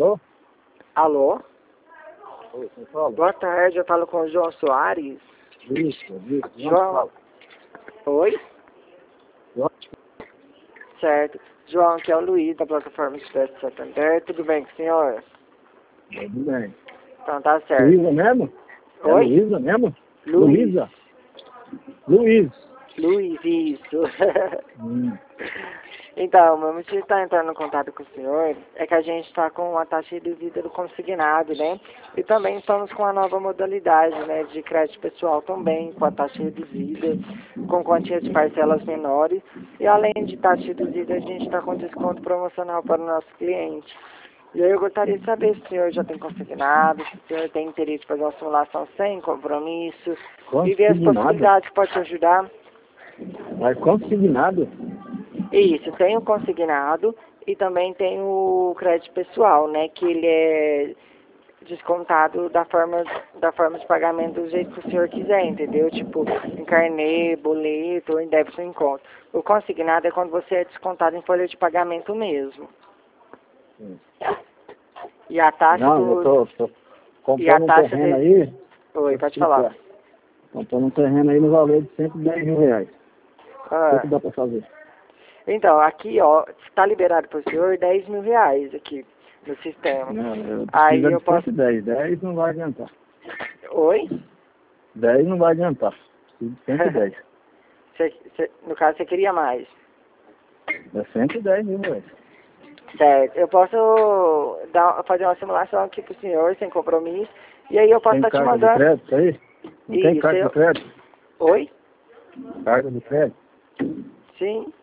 Alô? Alô? Oi, quem fala? Boa tarde, eu falo com o João Soares. Isso. João. Oi? João. Certo. João, aqui é o Luiz, da plataforma Expresso Santander. Tudo bem com o senhor? Tudo bem. Então tá certo. Luísa mesmo? É Oi? Luísa mesmo? Luiz. Luísa? Luiz. Luiz, isso. Hum. Então, meu motivo de estar entrando em contato com o senhor é que a gente está com uma taxa reduzida do consignado, né? E também estamos com a nova modalidade, né, de crédito pessoal também, com a taxa reduzida, com quantias de parcelas menores. E além de taxa reduzida, a gente está com desconto promocional para o nosso cliente. E aí eu gostaria de saber se o senhor já tem consignado, se o senhor tem interesse em fazer uma simulação sem compromisso, e ver as Consignado? possibilidades que pode te ajudar. Mas consignado? Isso, tem o consignado e também tem o crédito pessoal, né? Que ele é descontado da forma de pagamento do jeito que o senhor quiser, entendeu? Tipo, em carnê, boleto ou em débito em conta. O consignado é quando você é descontado em folha de pagamento mesmo. Sim. E a taxa Não, eu tô E a comprando um taxa terreno aí. Oi, pode falar. Comprando um terreno aí no valor de R$110 mil. O que dá pra fazer? Então, aqui, ó, está liberado para o senhor R$10 mil aqui no sistema. Não, eu Aí preciso eu de posso... 110. 10 não vai adiantar. Oi? 10 não vai adiantar. Preciso de 110. No caso, você queria mais. É 110 mil, velho. Certo. Eu posso fazer uma simulação aqui pro senhor, sem compromisso. E aí eu posso Tem estar te carta de mandando... crédito aí? Não tem Isso, carta de crédito? Oi? Carta de crédito? Sim.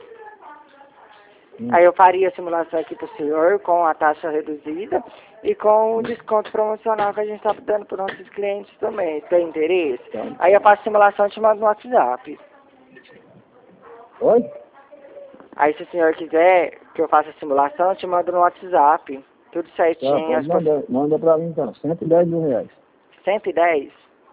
Aí eu faria a simulação aqui pro senhor com a taxa reduzida e com o desconto promocional que a gente está dando para os nossos clientes também. Tem interesse? Então. Aí eu faço a simulação e te mando no WhatsApp. Oi? Aí se o senhor quiser que eu faça a simulação, eu te mando no WhatsApp. Tudo Tá, certinho. pode manda pra mim então. R$110 mil. 110?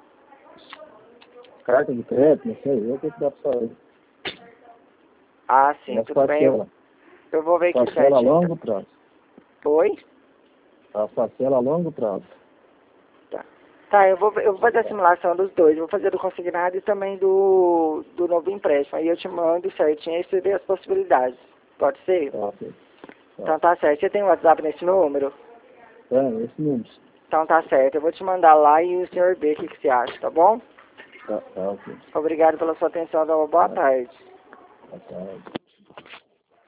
Carta de crédito, não sei. Eu que dá pra fazer. Ah, sim, Mas tudo bem. parcela. Eu vou ver aqui Parcela a certinho. longo prazo. Oi? A parcela a longo prazo. Tá, eu vou fazer a simulação dos dois. Vou fazer do consignado e também do novo empréstimo. Aí eu te mando certinho e você vê as possibilidades. Pode ser? Tá, ok. Então tá certo. Você tem WhatsApp nesse número? É, esse número. Então tá certo. Eu vou te mandar lá e o senhor vê o que você acha, tá bom? Tá, ok. Obrigado pela sua atenção. Uma boa tarde. Tá, tá.